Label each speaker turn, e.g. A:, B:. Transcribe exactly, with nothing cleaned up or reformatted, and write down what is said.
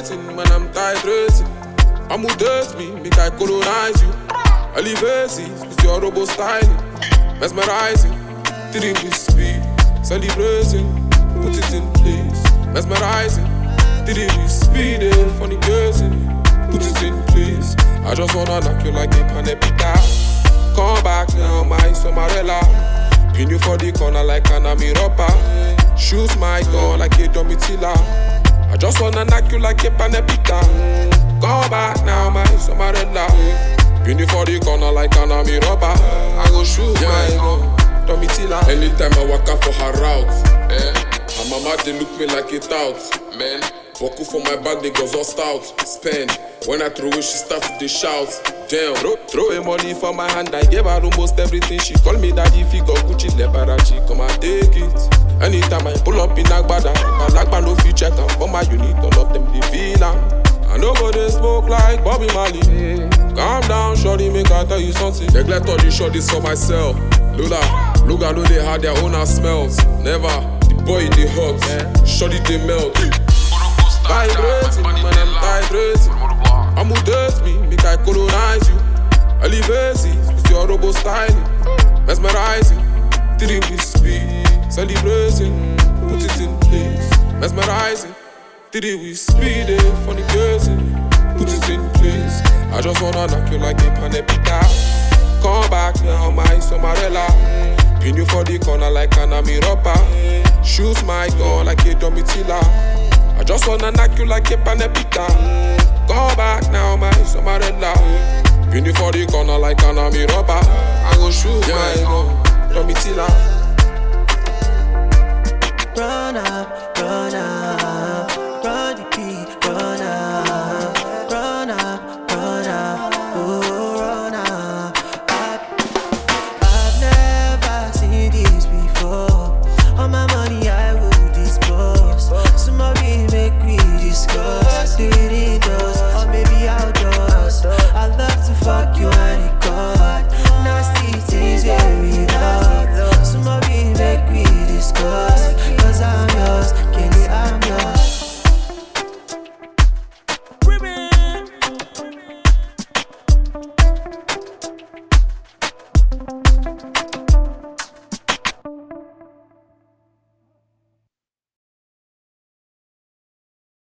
A: Vibrating when I'm titrating. I'm who date me, make I colonize you. Elevations with your robo styling. Mesmerizing, three with speed. Celebrating, put it in place. Mesmerizing, three with speed. Eh, funny person, put it in place. I just wanna knock you like a panepita. Come back now, my Somarella. Pin you for the corner like an Amiropa. Shoot my gun like a Domitila. I just wanna knock you like a panepita. Come back now, my Somarella. Pin you for the corner like an Amiropa. I go shoot yeah, my gun, Domitila.
B: Anytime I walk out for her route, eh? Her mama they look me like a tout, man. Boku for my bag, they goes all stout. Spend, when I throw it, she starts to the shout. Damn,
A: throw, throw a money for my hand, I gave her almost everything. She call me daddy, figure Gucci, Lebarachi, come and take it. Anytime I pull up in Agbada, my Lagba no fit check am. For my unit, all of them they feel am. I know go they smoke like Bobby Marley. Calm down, shorty, make I tell you something.
B: Neglect all these shorties for myself. Lola, look I know they had their own smells. Never, the boy they hot, yeah. Shorty they melt.
A: Vibrating when I'm titrating. I'm who date me, make I colonize you. Elevations with your robo styling. Mesmerizing, three with speed. Celebrating, put it in place. Mesmerizing, three with speed. Eh, funny person, put it in place. I just wanna knock you like a panepita. Come back now, my Somarella. Pin you for the corner like an Amiropa. Shoot my gun like a Domitila. I just wanna knock you like a panepita. Come back now, my Somarella. Pin you for the corner like an Amiropa. I go shoot
B: yeah,
A: my gun, Domitila.
C: Run up.